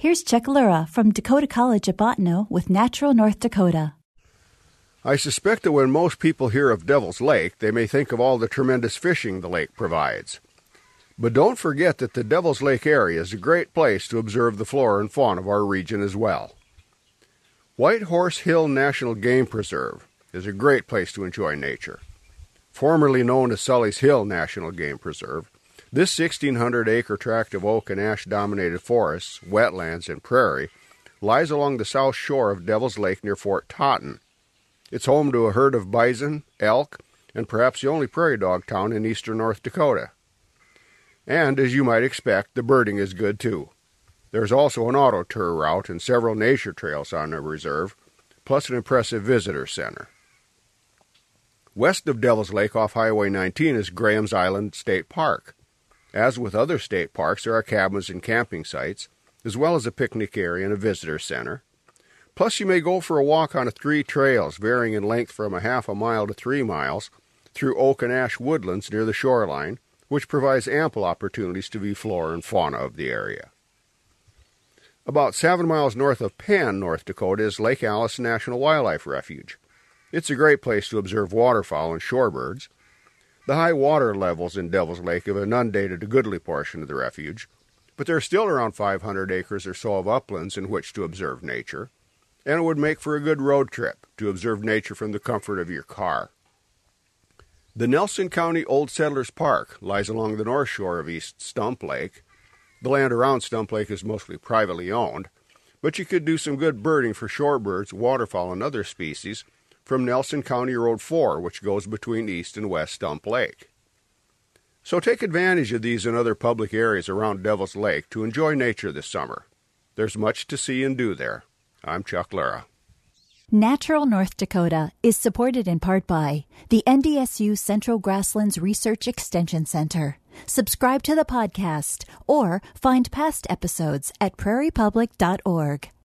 Here's Chuck Lura from Dakota College at Bottineau with Natural North Dakota. I suspect that when most people hear of Devil's Lake, they may think of all the tremendous fishing the lake provides. But don't forget that the Devil's Lake area is a great place to observe the flora and fauna of our region as well. White Horse Hill National Game Preserve is a great place to enjoy nature. Formerly known as Sully's Hill National Game Preserve, this 1,600-acre tract of oak and ash-dominated forests, wetlands, and prairie lies along the south shore of Devil's Lake near Fort Totten. It's home to a herd of bison, elk, and perhaps the only prairie dog town in eastern North Dakota. And, as you might expect, the birding is good too. There's also an auto tour route and several nature trails on the reserve, plus an impressive visitor center. West of Devil's Lake off Highway 19 is Graham's Island State Park. As with other state parks, there are cabins and camping sites, as well as a picnic area and a visitor center. Plus, you may go for a walk on 3 trails, varying in length from a half a mile to 3 miles, through oak and ash woodlands near the shoreline, which provides ample opportunities to view flora and fauna of the area. About 7 miles north of Penn, North Dakota, is Lake Alice National Wildlife Refuge. It's a great place to observe waterfowl and shorebirds. The high water levels in Devil's Lake have inundated a goodly portion of the refuge, but there are still around 500 acres or so of uplands in which to observe nature, and it would make for a good road trip to observe nature from the comfort of your car. The Nelson County Old Settlers Park lies along the north shore of East Stump Lake. The land around Stump Lake is mostly privately owned, but you could do some good birding for shorebirds, waterfowl, and other species from Nelson County Road 4, which goes between East and West Stump Lake. So take advantage of these and other public areas around Devil's Lake to enjoy nature this summer. There's much to see and do there. I'm Chuck Lura. Natural North Dakota is supported in part by the NDSU Central Grasslands Research Extension Center. Subscribe to the podcast or find past episodes at prairiepublic.org.